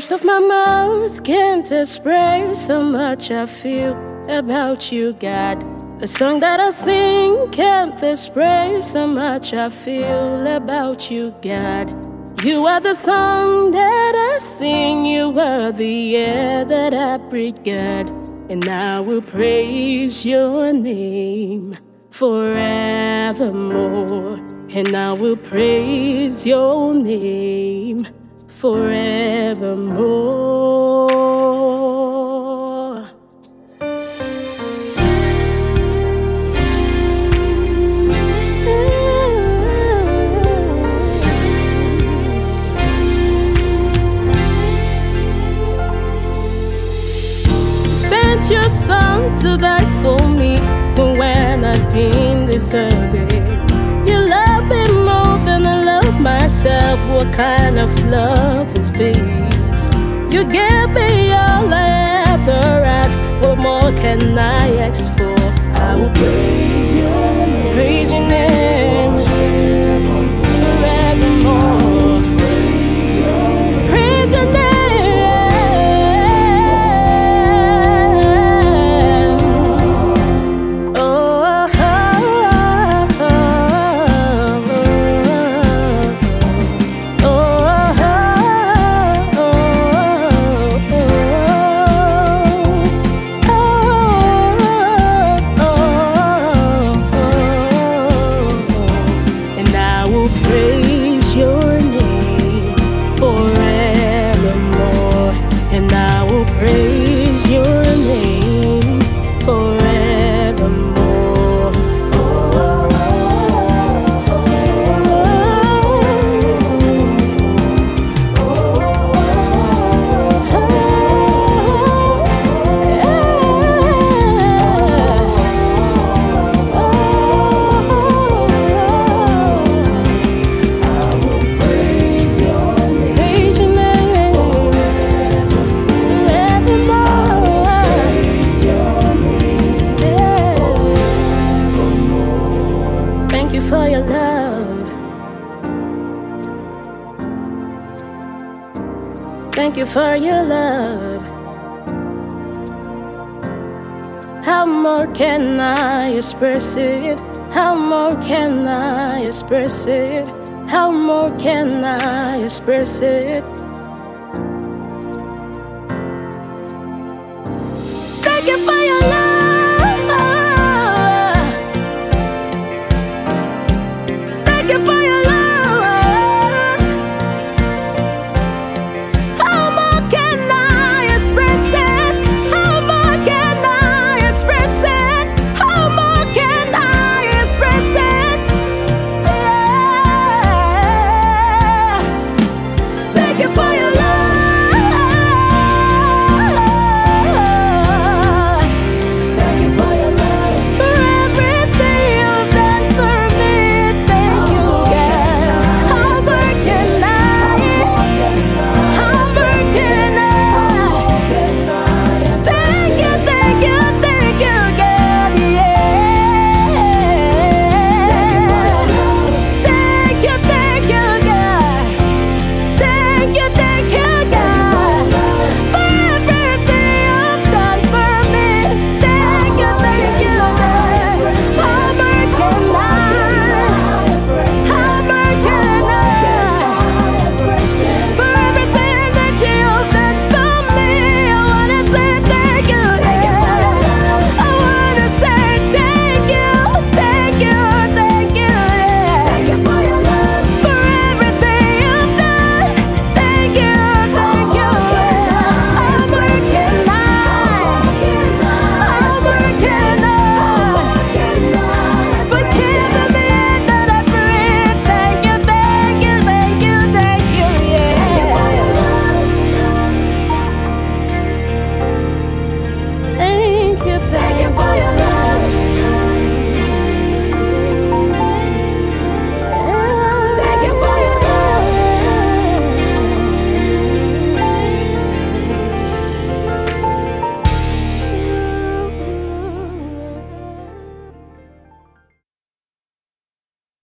Words of my mouth can't express how much I feel about you, God. The song that I sing can't express how much I feel about you, God. You are the song that I sing, you are the air that I breathe, God. And I will praise your name forevermore. And I will praise your name forevermore. Sent your son to die for me when I didn't deserve it. You love me more than I love myself. What kind of love is this? You gave me all I ever asked. What more can I ask for? I will praise your name, praise your name forevermore. Praise your name. Praise your name forevermore, and I will praise your name forevermore. Thank you for your love. Thank you for your love. How more can I express it? How more can I express it? How more can I express it? Thank you for your love.